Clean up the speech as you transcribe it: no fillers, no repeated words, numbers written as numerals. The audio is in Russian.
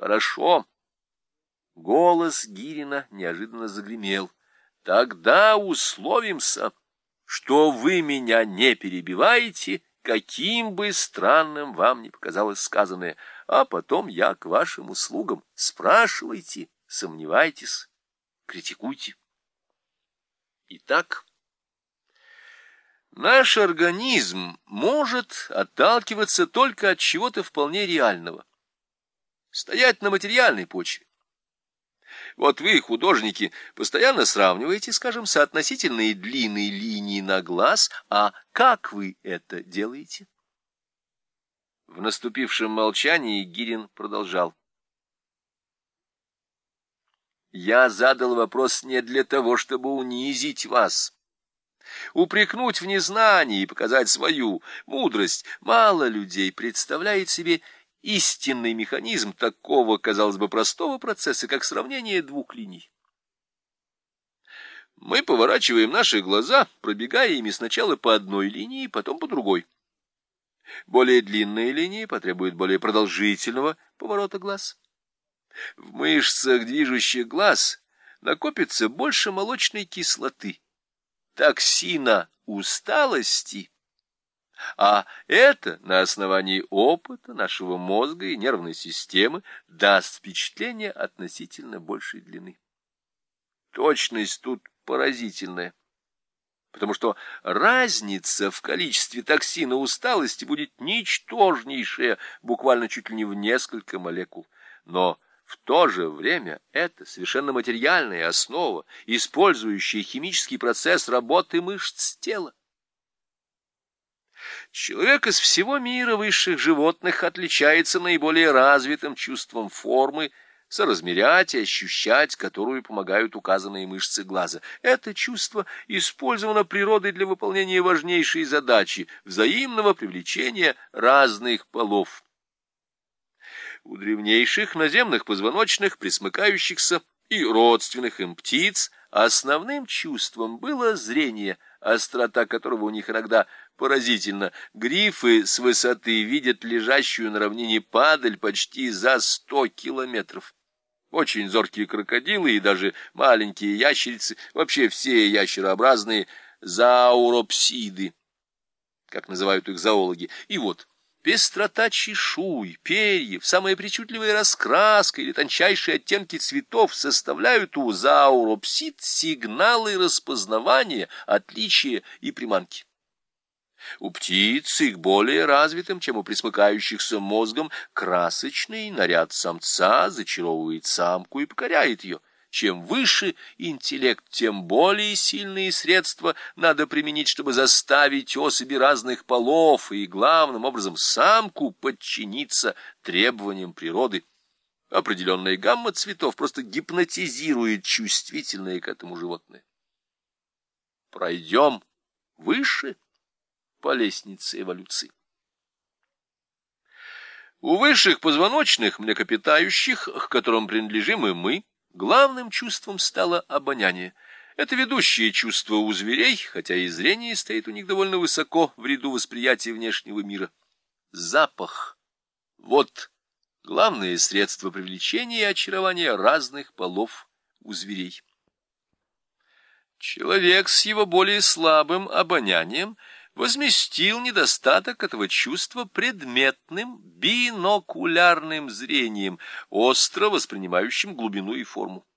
Хорошо. Голос Гирина неожиданно загремел. Тогда условимся, что вы меня не перебиваете, каким бы странным вам ни показалось сказанное, а потом я к вашим услугам. Спрашивайте, сомневайтесь, критикуйте. Итак, наш организм может отталкиваться только от чего-то вполне реального, стоять на материальной почве. Вот вы, художники, постоянно сравниваете, скажем, соотносительные длинные линии на глаз, а как вы это делаете? В наступившем молчании Гирин продолжал. Я задал вопрос не для того, чтобы унизить вас, упрекнуть в незнании и показать свою мудрость. Мало людей представляет себе истинный механизм такого, казалось бы, простого процесса, как сравнение двух линий. Мы поворачиваем наши глаза, пробегая ими сначала по одной линии, потом по другой. Более длинная линия потребует более продолжительного поворота глаз. В мышцах движущих глаз накопится больше молочной кислоты, токсина усталости, а это на основании опыта нашего мозга и нервной системы даст впечатление относительно большей длины. Точность тут поразительная, потому что разница в количестве токсина усталости будет ничтожнейшая, буквально чуть ли не в несколько молекул. Но в то же время это совершенно материальная основа, использующая химический процесс работы мышц тела. Человек из всего мира высших животных отличается наиболее развитым чувством формы, соразмерять и ощущать которую помогают указанные мышцы глаза. Это чувство использовано природой для выполнения важнейшей задачи — взаимного привлечения разных полов. У древнейших наземных позвоночных, пресмыкающихся и родственных им птиц основным чувством было зрение, острота которого у них иногда поразительно. Грифы с высоты видят лежащую на равнине падаль почти за 100 километров. Очень зоркие крокодилы и даже маленькие ящерицы, вообще все ящерообразные зауропсиды, как называют их зоологи. И вот пестрота чешуй, перьев, самая причудливая раскраска или тончайшие оттенки цветов составляют у зауропсид сигналы распознавания, отличия и приманки. У птиц, их более развитым, чем у пресмыкающихся мозгом, красочный наряд самца зачаровывает самку и покоряет ее. Чем выше интеллект, тем более сильные средства надо применить, чтобы заставить особи разных полов и, главным образом, самку подчиниться требованиям природы. Определенная гамма цветов просто гипнотизирует чувствительное к этому животное. Пройдем выше по лестнице эволюции. У высших позвоночных млекопитающих, к которым принадлежим и мы, главным чувством стало обоняние. Это ведущее чувство у зверей, хотя и зрение стоит у них довольно высоко в ряду восприятия внешнего мира. Запах — вот главное средство привлечения и очарования разных полов у зверей. Человек с его более слабым обонянием возместил недостаток этого чувства предметным бинокулярным зрением, остро воспринимающим глубину и форму.